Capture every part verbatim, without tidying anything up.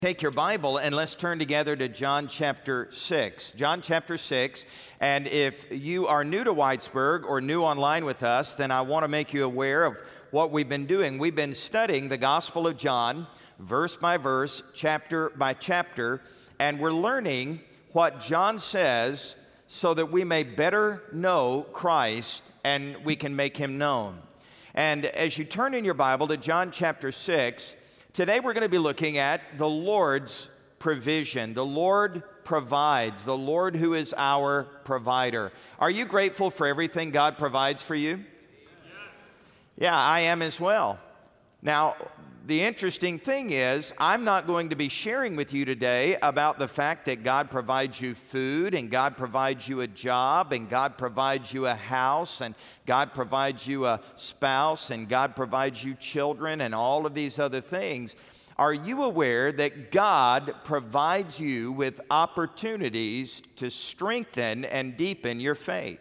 Take your Bible and let's turn together to John chapter six. John chapter six, and if you are new to Whitesburg or new online with us, then I want to make you aware of what we've been doing. We've been studying the Gospel of John, verse by verse, chapter by chapter, and we're learning what John says so that we may better know Christ and we can make Him known. And as you turn in your Bible to John chapter six, today we're going to be looking at the Lord's provision. The Lord provides, the Lord who is our provider. Are you grateful for everything God provides for you? Yes. Yeah, I am as well. Now, the interesting thing is, I'm not going to be sharing with you today about the fact that God provides you food, and God provides you a job, and God provides you a house, and God provides you a spouse, and God provides you children, and all of these other things. Are you aware that God provides you with opportunities to strengthen and deepen your faith?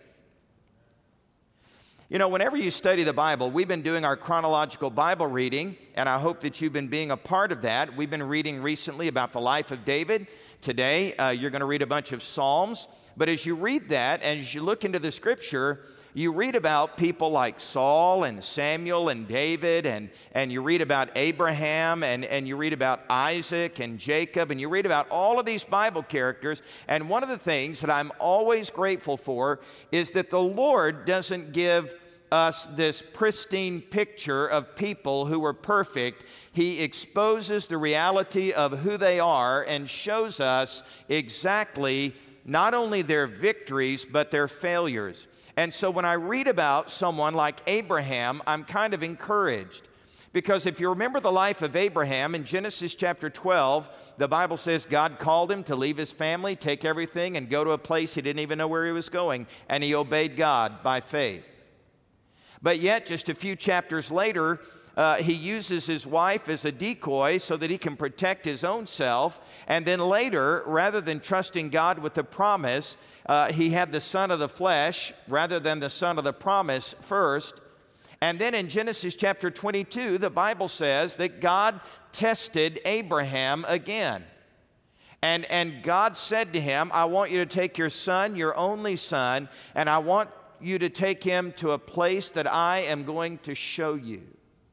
You know, whenever you study the Bible, we've been doing our chronological Bible reading, and I hope that you've been being a part of that. We've been reading recently about the life of David. Today, uh, you're going to read a bunch of Psalms. But as you read that, and as you look into the Scripture, you read about people like Saul and Samuel and David, and, and you read about Abraham, and, and you read about Isaac and Jacob, and you read about all of these Bible characters. And one of the things that I'm always grateful for is that the Lord doesn't give us this pristine picture of people who are perfect. He exposes the reality of who they are and shows us exactly not only their victories, but their failures. And so when I read about someone like Abraham, I'm kind of encouraged. Because if you remember the life of Abraham, in Genesis chapter twelve, the Bible says God called him to leave his family, take everything, and go to a place he didn't even know where he was going. And he obeyed God by faith. But yet, just a few chapters later, uh, he uses his wife as a decoy so that he can protect his own self. And then later, rather than trusting God with the promise, uh, he had the son of the flesh rather than the son of the promise first. And then in Genesis chapter twenty-two, the Bible says that God tested Abraham again. And, and God said to him, I want you to take your son, your only son, and I want you to take him to a place that I am going to show you.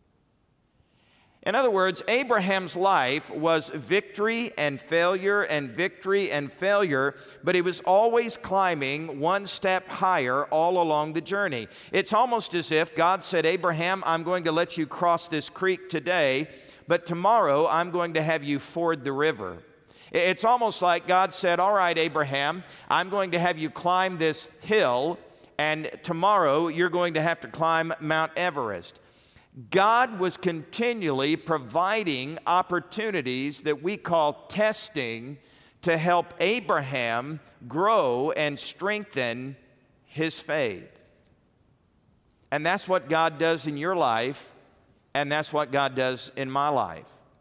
In other words, Abraham's life was victory and failure and victory and failure, but he was always climbing one step higher all along the journey. It's almost as if God said, Abraham, I'm going to let you cross this creek today, but tomorrow I'm going to have you ford the river. It's almost like God said, all right, Abraham, I'm going to have you climb this hill, and tomorrow you're going to have to climb Mount Everest. God was continually providing opportunities that we call testing to help Abraham grow and strengthen his faith. And that's what God does in your life, and that's what God does in my life.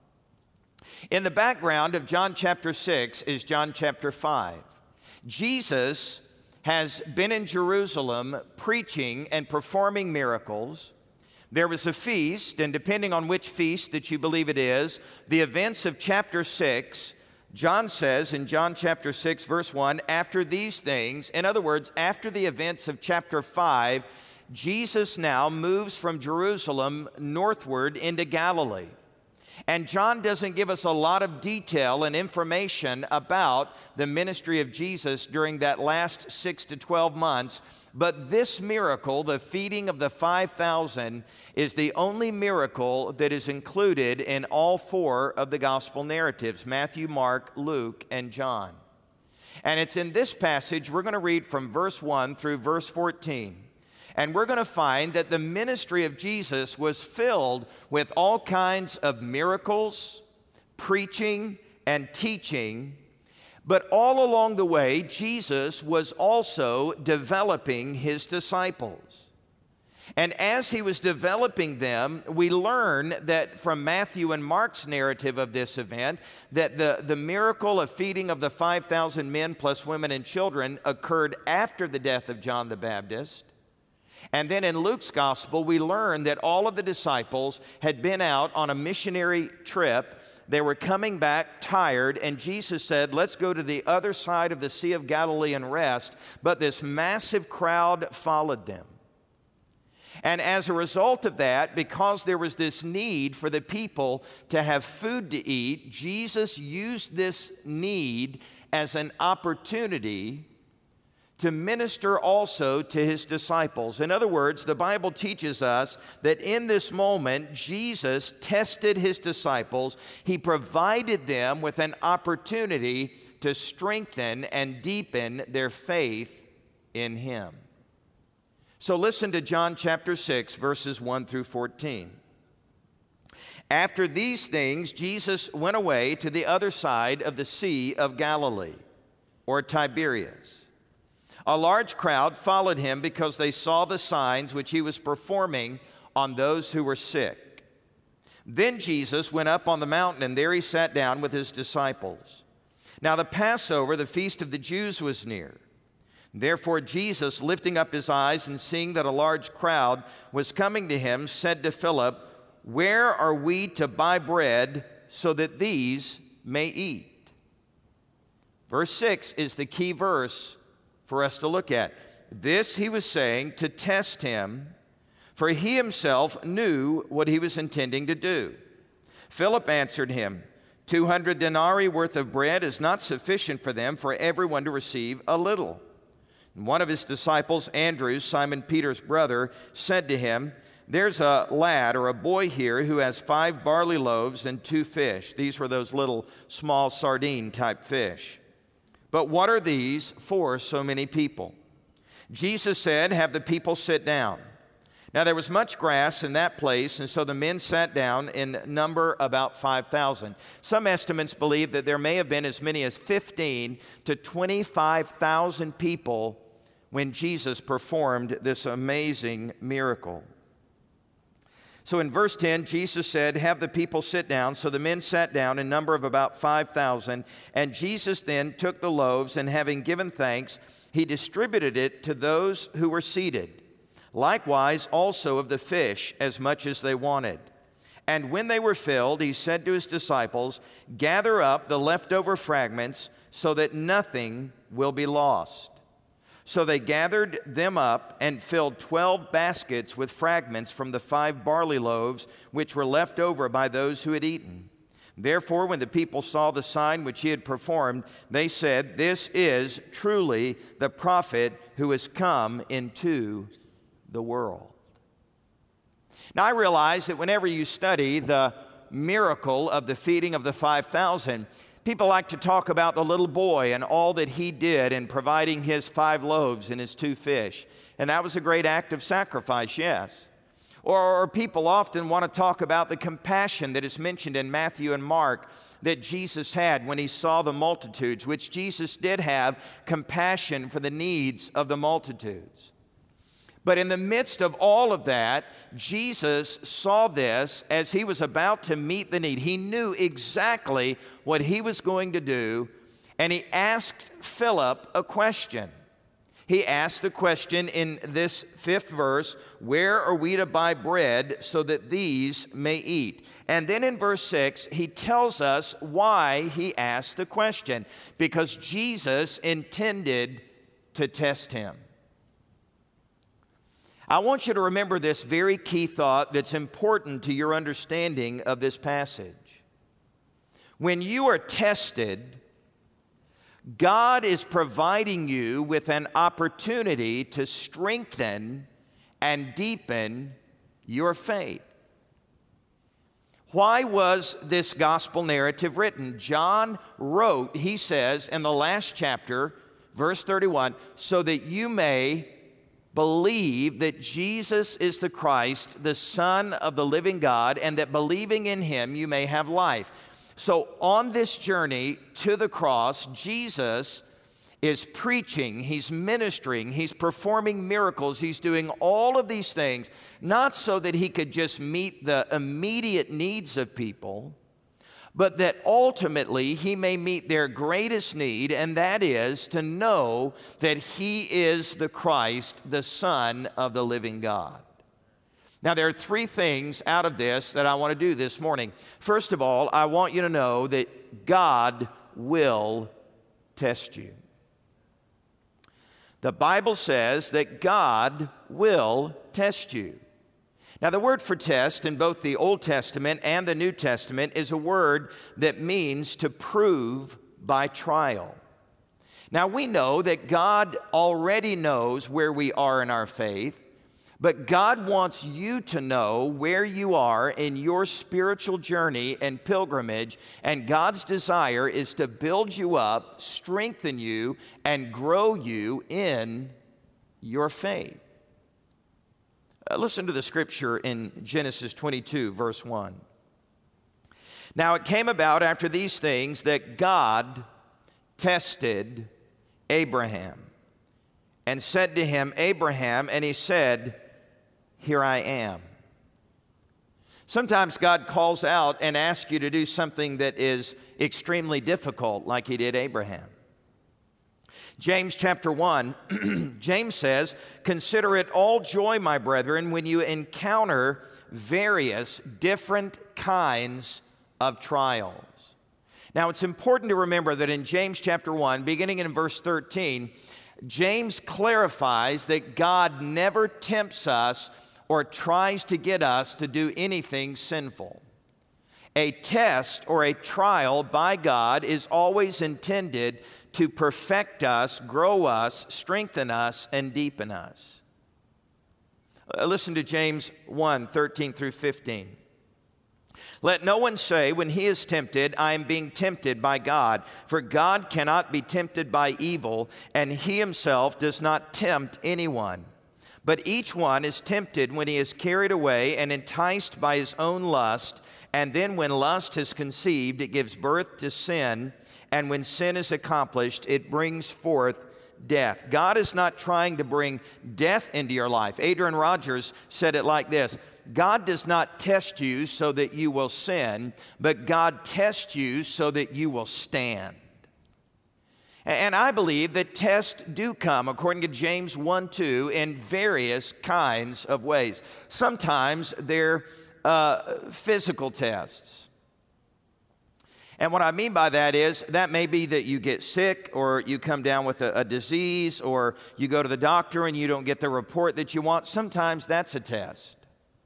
In the background of John chapter six is John chapter five. Jesus has been in Jerusalem preaching and performing miracles. There was a feast, and depending on which feast that you believe it is, the events of chapter six, John says in John chapter six, verse one, after these things, in other words, after the events of chapter five, Jesus now moves from Jerusalem northward into Galilee. And John doesn't give us a lot of detail and information about the ministry of Jesus during that last six to twelve months. But this miracle, the feeding of the five thousand, is the only miracle that is included in all four of the gospel narratives, Matthew, Mark, Luke, and John. And it's in this passage we're going to read from verse one through verse fourteen. And we're going to find that the ministry of Jesus was filled with all kinds of miracles, preaching, and teaching. But all along the way, Jesus was also developing his disciples. And as he was developing them, we learn that from Matthew and Mark's narrative of this event, that the, the miracle of feeding of the five thousand men plus women and children occurred after the death of John the Baptist. And then in Luke's gospel, we learn that all of the disciples had been out on a missionary trip They were coming back tired, and Jesus said, let's go to the other side of the Sea of Galilee and rest. But this massive crowd followed them. And as a result of that, because there was this need for the people to have food to eat, Jesus used this need as an opportunity to minister also to his disciples. In other words, the Bible teaches us that in this moment, Jesus tested his disciples. He provided them with an opportunity to strengthen and deepen their faith in him. So listen to John chapter six, verses one through fourteen. After these things, Jesus went away to the other side of the Sea of Galilee, or Tiberias. A large crowd followed him because they saw the signs which he was performing on those who were sick. Then Jesus went up on the mountain, and there he sat down with his disciples. Now the Passover, the feast of the Jews, was near. Therefore Jesus, lifting up his eyes and seeing that a large crowd was coming to him, said to Philip, "Where are we to buy bread so that these may eat?" Verse six is the key verse for us to look at. This he was saying to test him, for he himself knew what he was intending to do. Philip answered him, two hundred denarii worth of bread is not sufficient for them, for everyone to receive a little. And one of his disciples, Andrew, Simon Peter's brother, said to him, "There's a lad or a boy here who has five barley loaves and two fish." These were those little small sardine type fish. "But what are these for so many people?" Jesus said, "Have the people sit down." Now there was much grass in that place, and so the men sat down, in number about five thousand. Some estimates believe that there may have been as many as fifteen to twenty-five thousand people when Jesus performed this amazing miracle. So in verse ten, Jesus said, "Have the people sit down." So the men sat down in number of about five thousand. And Jesus then took the loaves, and having given thanks, he distributed it to those who were seated. Likewise also of the fish, as much as they wanted. And when they were filled, he said to his disciples, "Gather up the leftover fragments so that nothing will be lost." So they gathered them up and filled twelve baskets with fragments from the five barley loaves which were left over by those who had eaten. Therefore, when the people saw the sign which he had performed, they said, "This is truly the prophet who has come into the world." Now, I realize that whenever you study the miracle of the feeding of the five thousand, people like to talk about the little boy and all that he did in providing his five loaves and his two fish. And that was a great act of sacrifice, yes. Or, or people often want to talk about the compassion that is mentioned in Matthew and Mark that Jesus had when he saw the multitudes, which Jesus did have compassion for the needs of the multitudes. But in the midst of all of that, Jesus saw this as he was about to meet the need. He knew exactly what he was going to do, and he asked Philip a question. He asked the question in this fifth verse, "Where are we to buy bread so that these may eat?" And then in verse six, he tells us why he asked the question. Because Jesus intended to test him. I want you to remember this very key thought that's important to your understanding of this passage. When you are tested, God is providing you with an opportunity to strengthen and deepen your faith. Why was this gospel narrative written? John wrote, he says in the last chapter, verse thirty-one, "So that you may believe that Jesus is the Christ, the Son of the living God, and that believing in him you may have life." So on this journey to the cross, Jesus is preaching, he's ministering, he's performing miracles, he's doing all of these things, not so that he could just meet the immediate needs of people, but that ultimately he may meet their greatest need, and that is to know that he is the Christ, the Son of the living God. Now, there are three things out of this that I want to do this morning. First of all, I want you to know that God will test you. The Bible says that God will test you. Now, the word for test in both the Old Testament and the New Testament is a word that means to prove by trial. Now, we know that God already knows where we are in our faith, but God wants you to know where you are in your spiritual journey and pilgrimage, and God's desire is to build you up, strengthen you, and grow you in your faith. Uh, listen to the scripture in Genesis twenty-two, verse one. Now it came about after these things that God tested Abraham and said to him, Abraham, and he said, here I am. Sometimes God calls out and asks you to do something that is extremely difficult, like he did Abraham. James chapter one, James says, consider it all joy, my brethren, when you encounter various different kinds of trials. Now, it's important to remember that in James chapter one, beginning in verse thirteen, James clarifies that God never tempts us or tries to get us to do anything sinful. A test or a trial by God is always intended to perfect us, grow us, strengthen us, and deepen us. Uh, listen to James one, thirteen through fifteen. Let no one say when he is tempted, I am being tempted by God. For God cannot be tempted by evil, and he himself does not tempt anyone. But each one is tempted when he is carried away and enticed by his own lust. And then when lust has conceived, it gives birth to sin. And when sin is accomplished, it brings forth death. God is not trying to bring death into your life. Adrian Rogers said it like this: God does not test you so that you will sin, but God tests you so that you will stand. And I believe that tests do come, according to James one two, in various kinds of ways. Sometimes they're uh, physical tests. And what I mean by that is that may be that you get sick, or you come down with a, a disease, or you go to the doctor and you don't get the report that you want. Sometimes that's a test.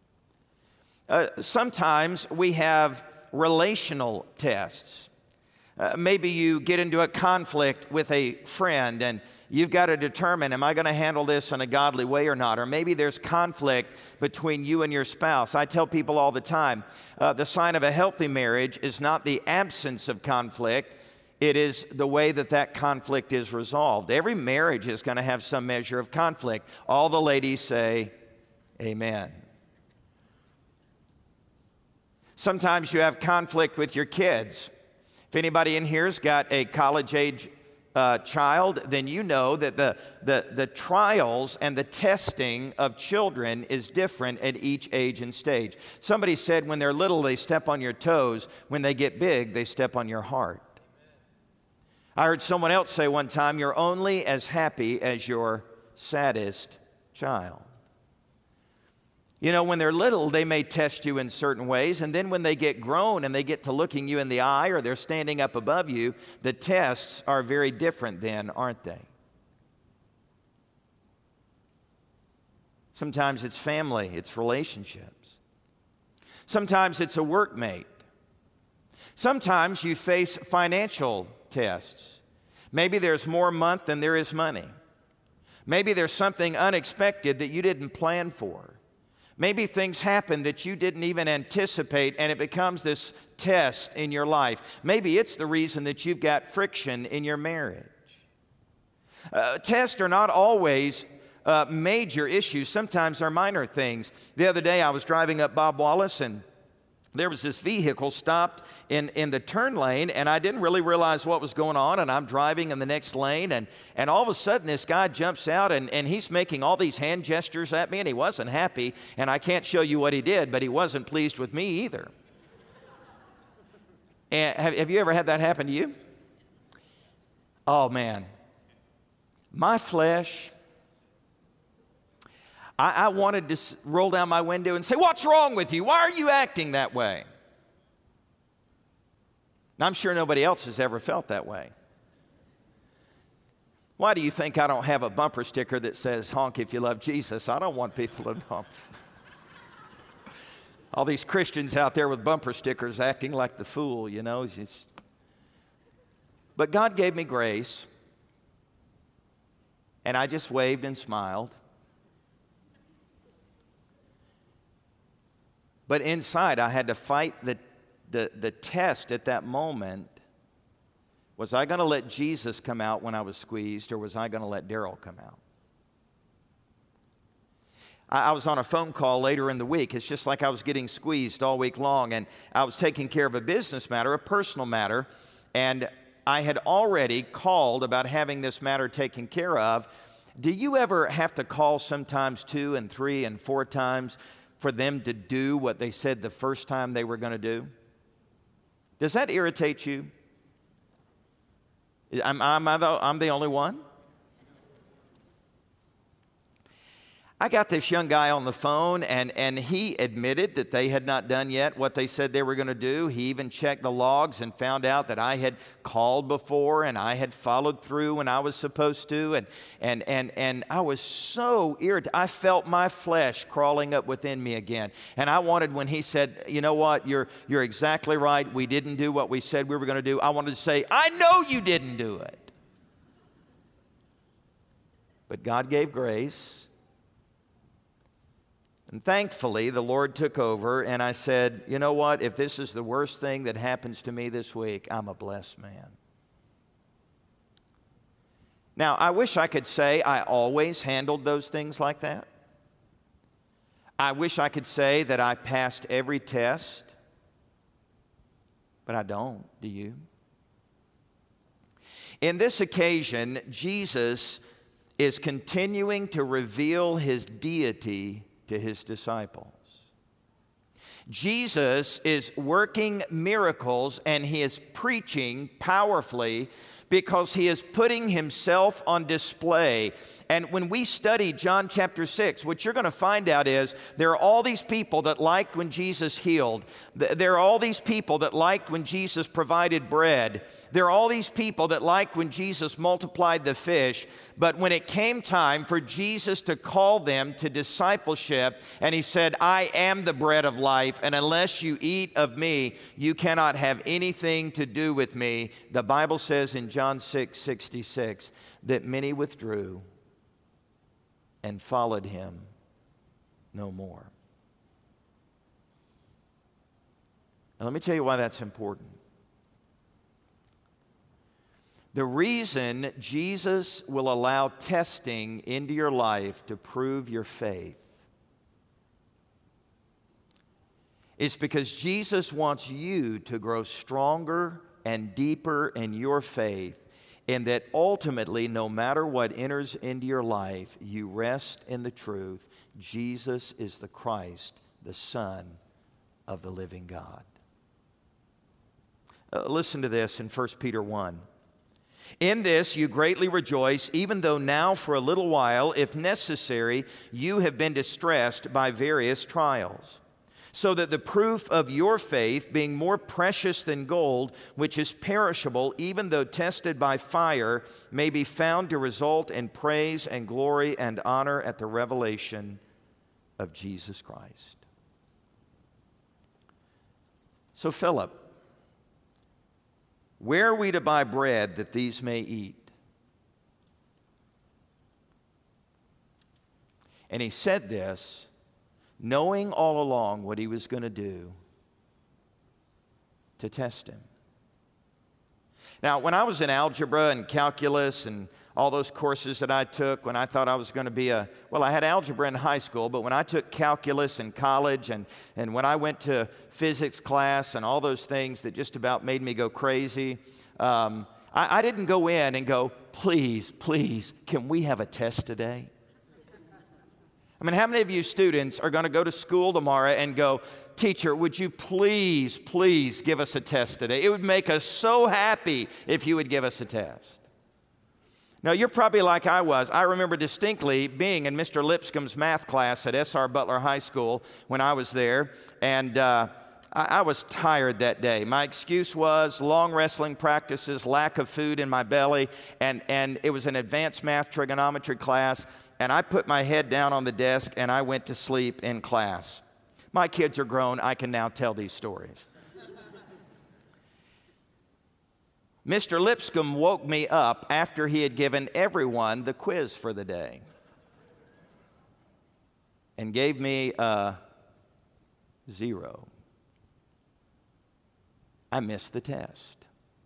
Uh, sometimes we have relational tests. Uh, maybe you get into a conflict with a friend and you've got to determine, am I going to handle this in a godly way or not? Or maybe there's conflict between you and your spouse. I tell people all the time, uh, the sign of a healthy marriage is not the absence of conflict. It is the way that that conflict is resolved. Every marriage is going to have some measure of conflict. All the ladies say, amen. Sometimes you have conflict with your kids. If anybody in here's got a college-age uh, child, then you know that the, the, the trials and the testing of children is different at each age and stage. Somebody said when they're little, they step on your toes. When they get big, they step on your heart. I heard someone else say one time, you're only as happy as your saddest child. You know, when they're little, they may test you in certain ways, and then when they get grown and they get to looking you in the eye, or they're standing up above you, the tests are very different then, aren't they? Sometimes it's family, it's relationships. Sometimes it's a workmate. Sometimes you face financial tests. Maybe there's more month than there is money. Maybe there's something unexpected that you didn't plan for. Maybe things happen that you didn't even anticipate, and it becomes this test in your life. Maybe it's the reason that you've got friction in your marriage. Uh, tests are not always uh, major issues. Sometimes they're minor things. The other day I was driving up Bob Wallace, and there was this vehicle stopped in, in the turn lane, and I didn't really realize what was going on, and I'm driving in the next lane, and, and all of a sudden this guy jumps out, and, and he's making all these hand gestures at me, and he wasn't happy, and I can't show you what he did, but he wasn't pleased with me either. And have, have you ever had that happen to you? Oh, man. My flesh, I, I wanted to s- roll down my window and say, "What's wrong with you? Why are you acting that way?" And I'm sure nobody else has ever felt that way. Why do you think I don't have a bumper sticker that says, "Honk if you love Jesus"? I don't want people to know. All these Christians out there with bumper stickers acting like the fool, you know. It's just... But God gave me grace, and I just waved and smiled. But inside, I had to fight the, the, the test at that moment. Was I going to let Jesus come out when I was squeezed, or was I going to let Daryl come out? I was on a phone call later in the week. It's just like I was getting squeezed all week long, and I was taking care of a business matter, a personal matter, and I had already called about having this matter taken care of. Do you ever have to call sometimes two and three and four times for them to do what they said the first time they were going to do? Does that irritate you? Am, am I the, I'm the only one? I got this young guy on the phone, and, and he admitted that they had not done yet what they said they were going to do. He even checked the logs and found out that I had called before and I had followed through when I was supposed to. And, and, and, and I was so irritated. I felt my flesh crawling up within me again. And I wanted, when he said, "You know what, you're, you're exactly right. We didn't do what we said we were going to do." I wanted to say, "I know you didn't do it." But God gave grace. And thankfully, the Lord took over, and I said, "You know what? If this is the worst thing that happens to me this week, I'm a blessed man." Now, I wish I could say I always handled those things like that. I wish I could say that I passed every test, but I don't. Do you? In this occasion, Jesus is continuing to reveal his deity to his disciples. Jesus is working miracles, and he is preaching powerfully because he is putting himself on display. And when we study John chapter six, what you're going to find out is there are all these people that liked when Jesus healed. There are all these people that liked when Jesus provided bread. There are all these people that liked when Jesus multiplied the fish. But when it came time for Jesus to call them to discipleship, and he said, "I am the bread of life, and unless you eat of me, you cannot have anything to do with me," the Bible says in John six sixty-six that many withdrew and followed him no more. And let me tell you why that's important. The reason Jesus will allow testing into your life to prove your faith is because Jesus wants you to grow stronger and deeper in your faith, and that ultimately, no matter what enters into your life, you rest in the truth: Jesus is the Christ, the Son of the living God. Uh, listen to this in First Peter one. "In this you greatly rejoice, even though now for a little while, if necessary, you have been distressed by various trials, so that the proof of your faith, being more precious than gold, which is perishable, even though tested by fire, may be found to result in praise and glory and honor at the revelation of Jesus Christ." So Philip, "Where are we to buy bread that these may eat?" And he said this, knowing all along what he was going to do to test him. Now, when I was in algebra and calculus and all those courses that I took, when I thought I was going to be a, well, I had algebra in high school, but when I took calculus in college, and, and when I went to physics class and all those things that just about made me go crazy, um, I, I didn't go in and go, "Please, please, can we have a test today?" I mean, how many of you students are going to go to school tomorrow and go, "Teacher, would you please, please give us a test today? It would make us so happy if you would give us a test." Now, you're probably like I was. I remember distinctly being in Mister Lipscomb's math class at S R Butler High School when I was there, and uh, I, I was tired that day. My excuse was long wrestling practices, lack of food in my belly, and, and it was an advanced math trigonometry class, and I put my head down on the desk and I went to sleep in class. My kids are grown. I can now tell these stories. Mister Lipscomb woke me up after he had given everyone the quiz for the day and gave me a zero. I missed the test.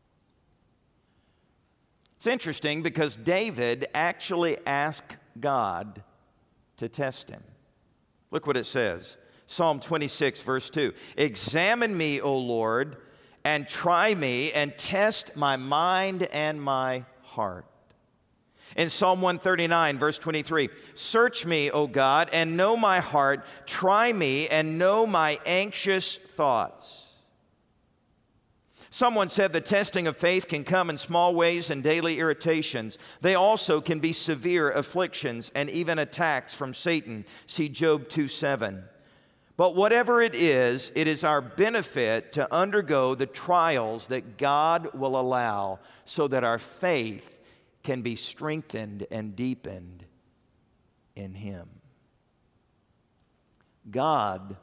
It's interesting because David actually asked God to test him. Look what it says. Psalm twenty-six, verse two. Examine me, O Lord, and try me, and test my mind and my heart. In Psalm one thirty-nine, verse twenty-three, search me, O God, and know my heart. Try me and know my anxious thoughts. Someone said the testing of faith can come in small ways and daily irritations. They also can be severe afflictions and even attacks from Satan. See Job two seven. But whatever it is, it is our benefit to undergo the trials that God will allow so that our faith can be strengthened and deepened in Him. God,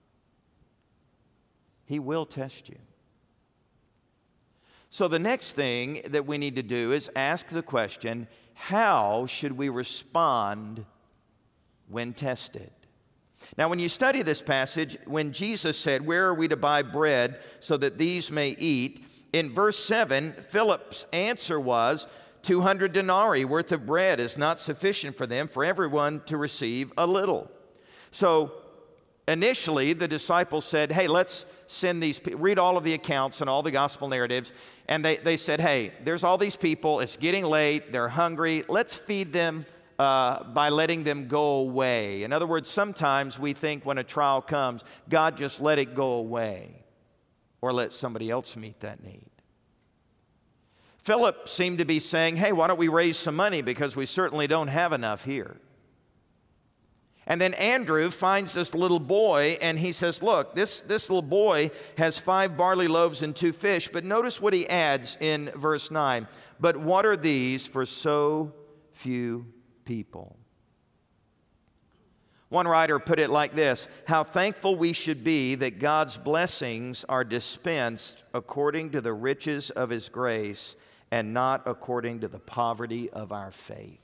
He will test you. So the next thing that we need to do is ask the question, how should we respond when tested? Now, when you study this passage, when Jesus said, where are we to buy bread so that these may eat? In verse seven, Philip's answer was, two hundred denarii worth of bread is not sufficient for them, for everyone to receive a little. So, initially, the disciples said, hey, let's send these people, read all of the accounts and all the gospel narratives, and they, they said, hey, there's all these people, it's getting late, they're hungry, let's feed them Uh, by letting them go away. In other words, sometimes we think when a trial comes, God just let it go away or let somebody else meet that need. Philip seemed to be saying, hey, why don't we raise some money because we certainly don't have enough here. And then Andrew finds this little boy and he says, look, this, this little boy has five barley loaves and two fish. But notice what he adds in verse nine. But what are these for so few people? One writer put it like this: how thankful we should be that God's blessings are dispensed according to the riches of His grace and not according to the poverty of our faith.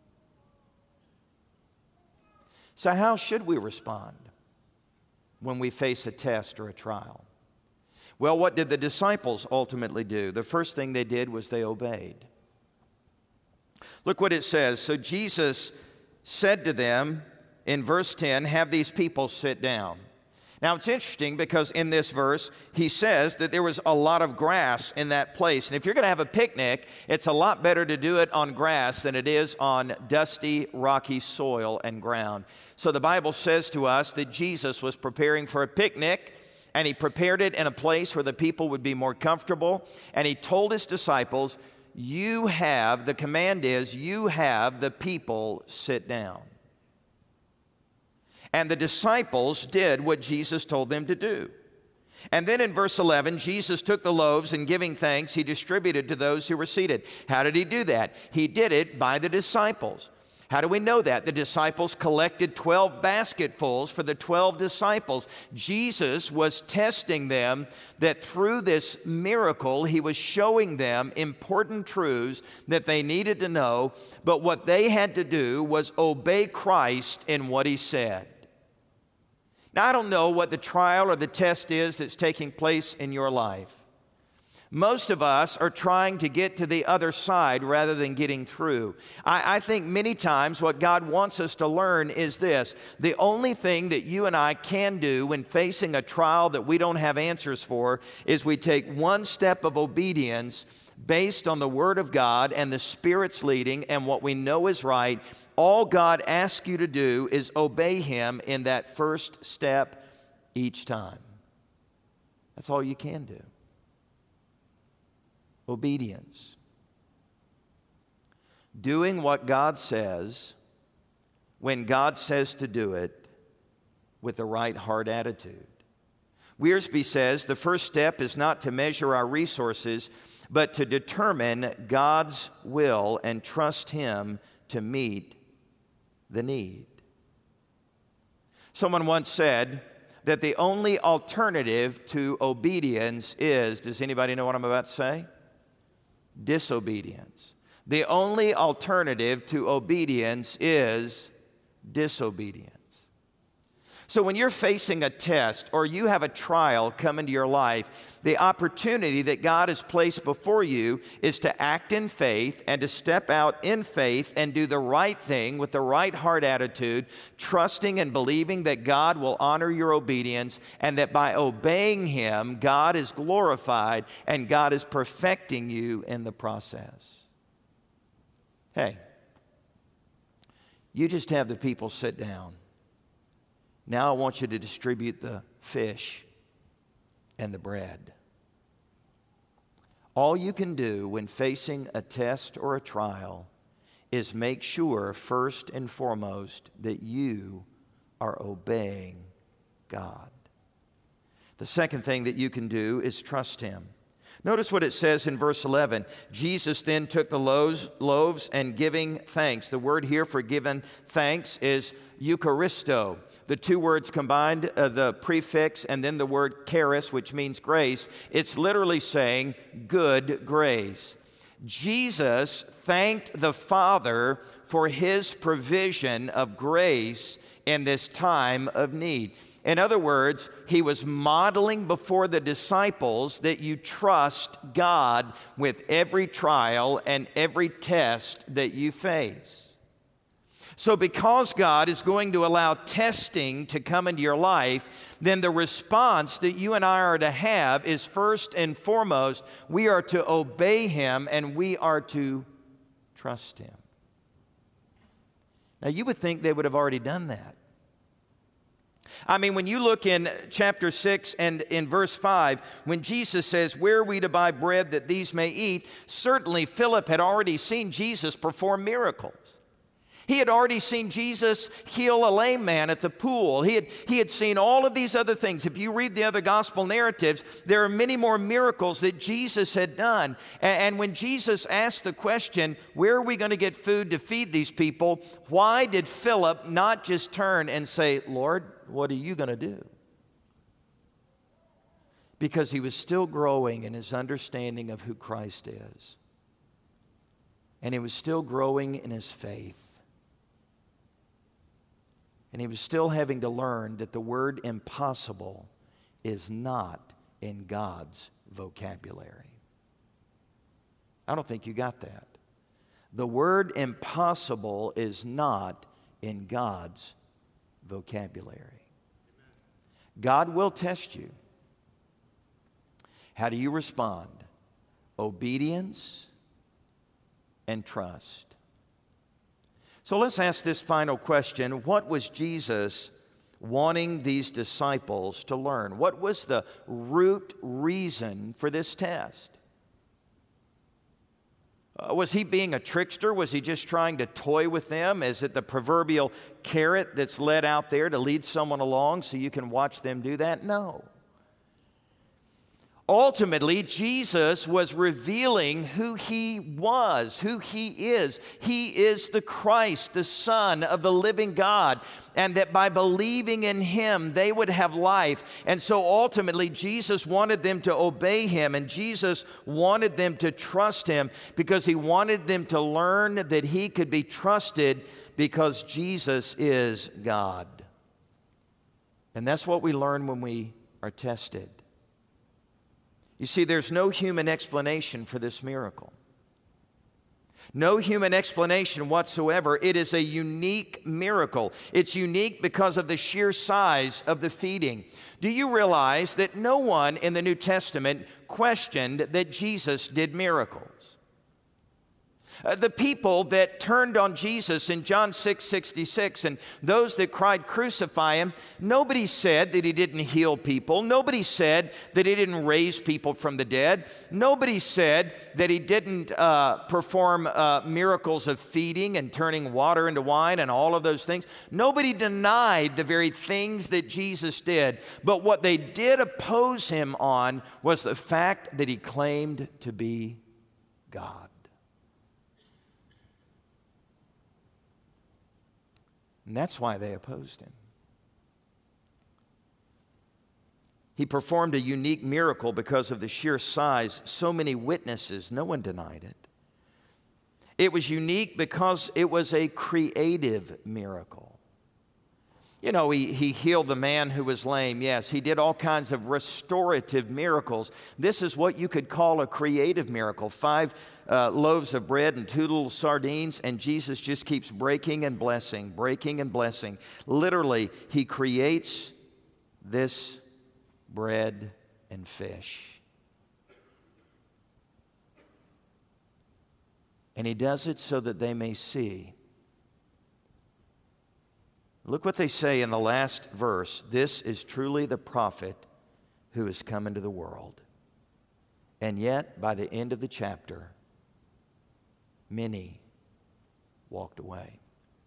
So how should we respond when we face a test or a trial? Well, what did the disciples ultimately do? The first thing they did was they obeyed. Look what it says. So Jesus said to them in verse ten, have these people sit down. Now it's interesting because in this verse, he says that there was a lot of grass in that place. And if you're going to have a picnic, it's a lot better to do it on grass than it is on dusty, rocky soil and ground. So the Bible says to us that Jesus was preparing for a picnic, and He prepared it in a place where the people would be more comfortable. And He told His disciples, you have, the command is, you have the people sit down. And the disciples did what Jesus told them to do. And then in verse eleven, Jesus took the loaves and giving thanks, He distributed to those who were seated. How did He do that? He did it by the disciples. How do we know that? The disciples collected twelve basketfuls for the twelve disciples. Jesus was testing them that through this miracle, He was showing them important truths that they needed to know, but what they had to do was obey Christ in what He said. Now, I don't know what the trial or the test is that's taking place in your life. Most of us are trying to get to the other side rather than getting through. I, I think many times what God wants us to learn is this: the only thing that you and I can do when facing a trial that we don't have answers for is we take one step of obedience based on the Word of God and the Spirit's leading and what we know is right. All God asks you to do is obey Him in that first step each time. That's all you can do. Obedience. doing what God says when God says to do it with the right heart attitude. Wiersbe says the first step is not to measure our resources, but to determine God's will and trust Him to meet the need. Someone once said that the only alternative to obedience is, does anybody know what I'm about to say? Disobedience. The only alternative to obedience is disobedience. So when you're facing a test or you have a trial come into your life, the opportunity that God has placed before you is to act in faith and to step out in faith and do the right thing with the right heart attitude, trusting and believing that God will honor your obedience and that by obeying Him, God is glorified and God is perfecting you in the process. Hey, you just have the people sit down. Now I want you to distribute the fish and the bread. All you can do when facing a test or a trial is make sure, first and foremost, that you are obeying God. The second thing that you can do is trust Him. Notice what it says in verse eleven. Jesus then took the loaves, loaves and giving thanks. The word here for giving thanks is Eucharisto. The two words combined, uh, the prefix and then the word charis, which means grace. It's literally saying good grace. Jesus thanked the Father for His provision of grace in this time of need. In other words, He was modeling before the disciples that you trust God with every trial and every test that you face. So because God is going to allow testing to come into your life, then the response that you and I are to have is first and foremost, we are to obey Him and we are to trust Him. Now you would think they would have already done that. I mean, when you look in chapter six and in verse five, when Jesus says, "Where are we to buy bread that these may eat?" certainly Philip had already seen Jesus perform miracles. He had already seen Jesus heal a lame man at the pool. He had, he had seen all of these other things. If you read the other gospel narratives, there are many more miracles that Jesus had done. And, and when Jesus asked the question, where are we going to get food to feed these people? Why did Philip not just turn and say, Lord, what are you going to do? Because he was still growing in his understanding of who Christ is. And he was still growing in his faith. And he was still having to learn that the word impossible is not in God's vocabulary. I don't think you got that. The word impossible is not in God's vocabulary. God will test you. How do you respond? Obedience and trust. So let's ask this final question. What was Jesus wanting these disciples to learn? What was the root reason for this test? Uh, was he being a trickster? Was he just trying to toy with them? Is it the proverbial carrot that's led out there to lead someone along so you can watch them do that? No. Ultimately, Jesus was revealing who He was, who He is. He is the Christ, the Son of the living God, and that by believing in Him, they would have life. And so ultimately, Jesus wanted them to obey Him, and Jesus wanted them to trust Him because He wanted them to learn that He could be trusted because Jesus is God. And that's what we learn when we are tested. You see, there's no human explanation for this miracle. No human explanation whatsoever. It is a unique miracle. It's unique because of the sheer size of the feeding. Do you realize that no one in the New Testament questioned that Jesus did miracles? Uh, the people that turned on Jesus in John six sixty-six and those that cried, "Crucify him," nobody said that he didn't heal people. Nobody said that he didn't raise people from the dead. Nobody said that he didn't uh, perform uh, miracles of feeding and turning water into wine and all of those things. Nobody denied the very things that Jesus did. But what they did oppose him on was the fact that he claimed to be God. And that's why they opposed him. He performed a unique miracle because of the sheer size. So many witnesses, no one denied it. It was unique because it was a creative miracle. You know, he, he healed the man who was lame. Yes, he did all kinds of restorative miracles. This is what you could call a creative miracle. Five uh, loaves of bread and two little sardines, and Jesus just keeps breaking and blessing, breaking and blessing. Literally, he creates this bread and fish. And he does it so that they may see. Look what they say in the last verse. This is truly the prophet who has come into the world. And yet, by the end of the chapter, many walked away.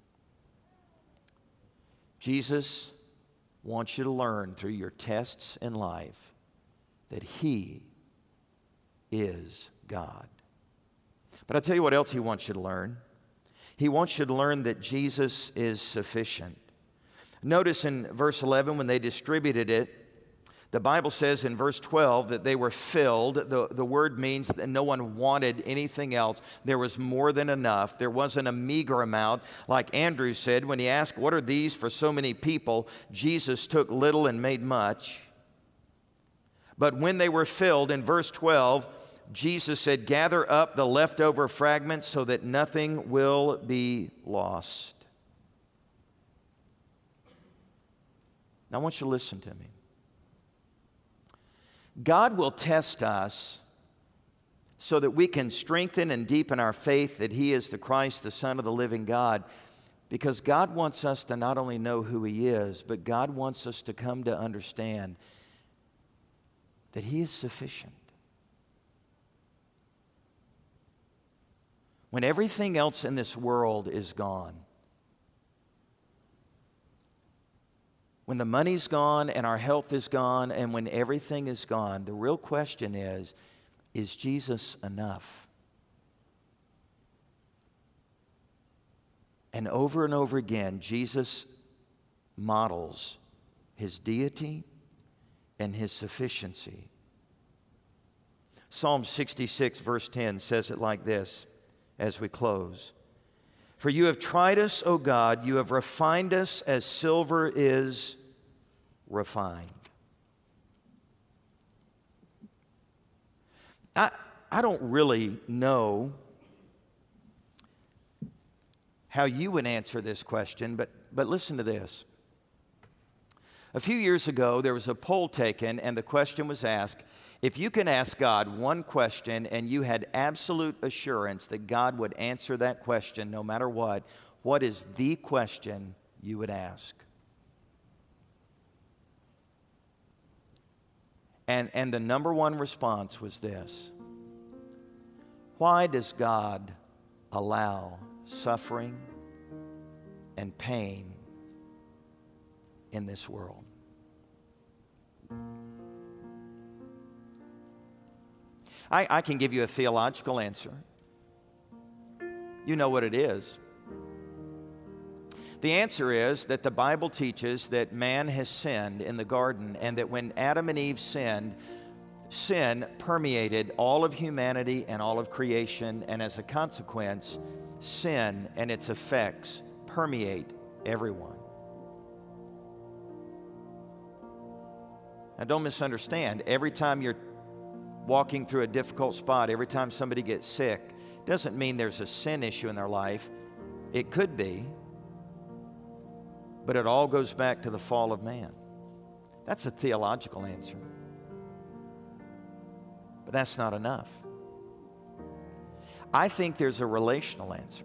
Jesus wants you to learn through your tests in life that he is God. But I'll tell you what else he wants you to learn. He wants you to learn that Jesus is sufficient. Notice in verse eleven, when they distributed it, the Bible says in verse twelve that they were filled. The, the word means that no one wanted anything else. There was more than enough. There wasn't a meager amount. Like Andrew said, when he asked, "What are these for so many people?" Jesus took little and made much. But when they were filled, in verse twelve, Jesus said, "Gather up the leftover fragments so that nothing will be lost." Now, I want you to listen to me. God will test us so that we can strengthen and deepen our faith that he is the Christ, the Son of the living God, because God wants us to not only know who he is, but God wants us to come to understand that he is sufficient. When everything else in this world is gone, when the money's gone and our health is gone and when everything is gone, the real question is, is Jesus enough? And over and over again, Jesus models his deity and his sufficiency. Psalm sixty-six verse ten says it like this as we close. "For you have tried us, O God, you have refined us as silver is refined." I, I don't really know how you would answer this question, but, but listen to this. A few years ago, there was a poll taken, and the question was asked, if you can ask God one question and you had absolute assurance that God would answer that question no matter what, what is the question you would ask? And, and the number one response was this: why does God allow suffering and pain in this world? I, I can give you a theological answer. You know what it is. The answer is that the Bible teaches that man has sinned in the garden, and that when Adam and Eve sinned, sin permeated all of humanity and all of creation, and as a consequence, sin and its effects permeate everyone. Now, don't misunderstand. Every time you're walking through a difficult spot, every time somebody gets sick, doesn't mean there's a sin issue in their life. It could be, but it all goes back to the fall of man. That's a theological answer. But that's not enough. I think there's a relational answer.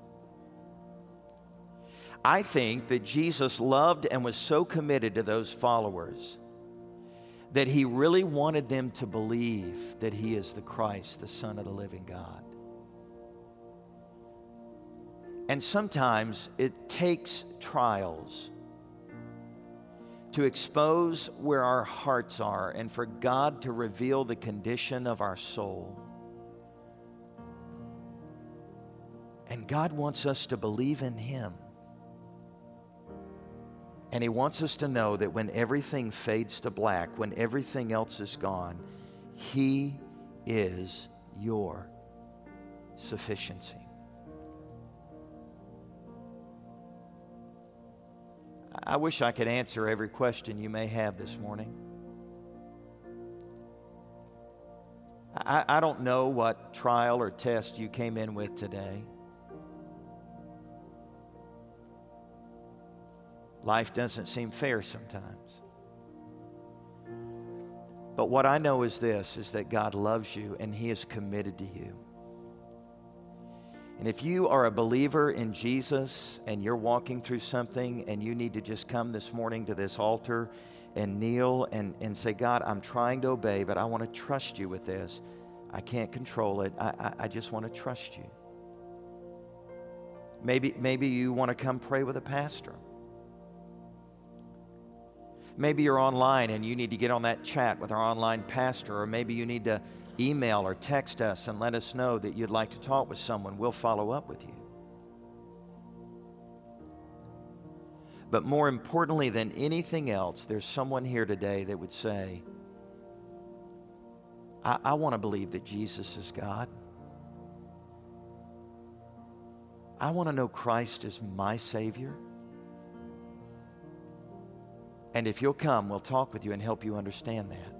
I think that Jesus loved and was so committed to those followers that he really wanted them to believe that he is the Christ, the Son of the living God. And sometimes it takes trials to expose where our hearts are and for God to reveal the condition of our soul. And God wants us to believe in him. And he wants us to know that when everything fades to black, when everything else is gone, he is your sufficiency. I wish I could answer every question you may have this morning. I, I don't know what trial or test you came in with today. Life doesn't seem fair sometimes. But what I know is this, is that God loves you and he is committed to you. And if you are a believer in Jesus and you're walking through something and you need to just come this morning to this altar and kneel and, and say, God, I'm trying to obey, but I want to trust you with this. I can't control it. I, I, I just want to trust you. Maybe, maybe you want to come pray with a pastor. Maybe you're online and you need to get on that chat with our online pastor, or maybe you need to email or text us and let us know that you'd like to talk with someone. We'll follow up with you. But more importantly than anything else, there's someone here today that would say, I, I want to believe that Jesus is God. I want to know Christ is my Savior. And if you'll come, we'll talk with you and help you understand that.